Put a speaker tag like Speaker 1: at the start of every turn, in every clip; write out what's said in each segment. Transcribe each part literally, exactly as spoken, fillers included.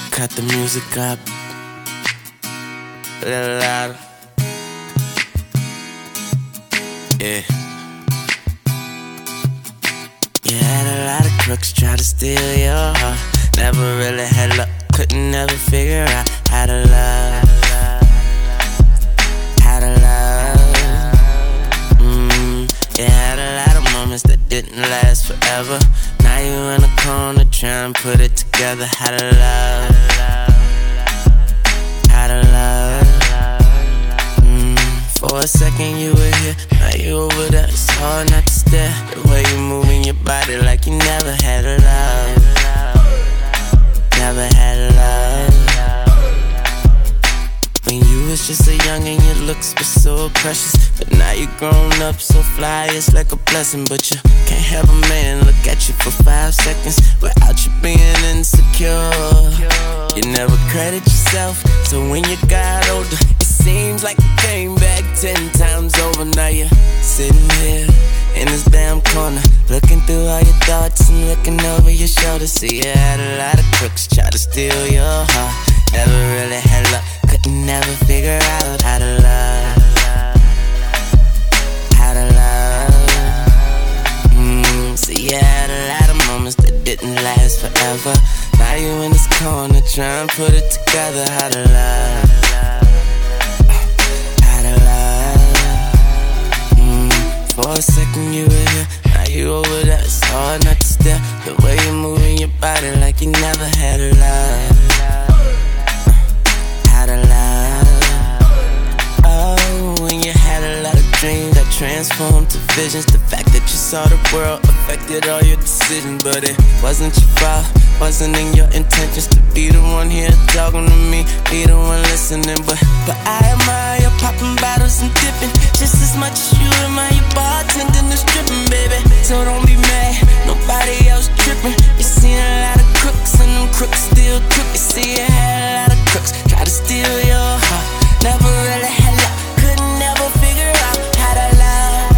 Speaker 1: cut the music up a little louder. Yeah. You had a lot of crooks try to steal your heart. Never really had luck, couldn't never figure out how to love. How to love. Mm, you had a lot of moments that didn't last forever. Now you in the corner trying to put it together. How to love. How to love. Mm, for a second you were here, now you over there. It's hard not to stare. The way you moving your body like you never had a love. Never had a love. When you was just a young and your looks were so precious, but now you grown up so fly, it's like a blessing. But you can't have a man look at you for five seconds without you being insecure. You never credit yourself, so when you got older, it seems like you came back ten times over. Now you're sitting here in this damn corner, looking through all your thoughts and looking over your shoulder. See, you had a lot of crooks try to steal your heart. Never really had luck, couldn't never figure out how to love. How to love. Mm, see, you had a lot of moments that didn't last forever. Now you in this corner trying to put it together. How to love. How to love. Mm, for a second you were here, now you over there. It's hard not to stare. The way you moving your body like you never had a love. How to love. Oh, when you had a lot of dreams that transformed to visions. The fact that you saw the world affected all your decisions, but it wasn't your fault, wasn't in your intentions to be the one here talking to me, be the one listening. But but I admire you popping bottles and dipping just as much as you admire your bartending and stripping, baby. So don't be mad, nobody else tripping. You seen a lot of crooks and them crooks still crook. You see you had a lot of crooks try to steal your heart. Never really had luck, couldn't never figure out how to love.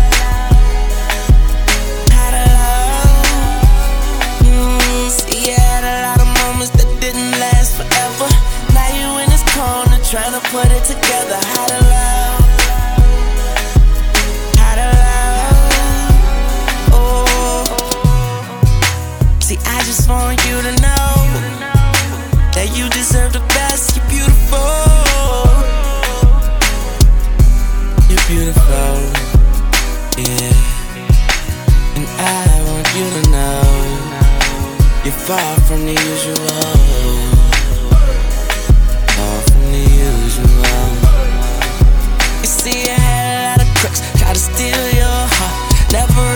Speaker 1: How to love. Mm, see you had a lot of moments that didn't last forever. Now you in this corner trying to put it together. How to love. How to love. Oh. See, I just want you to know that you deserve the best. You're beautiful. You're beautiful. Yeah. And I want you to know you're far from the usual. Far from the usual. You see, I had a lot of crooks try to steal your heart. Never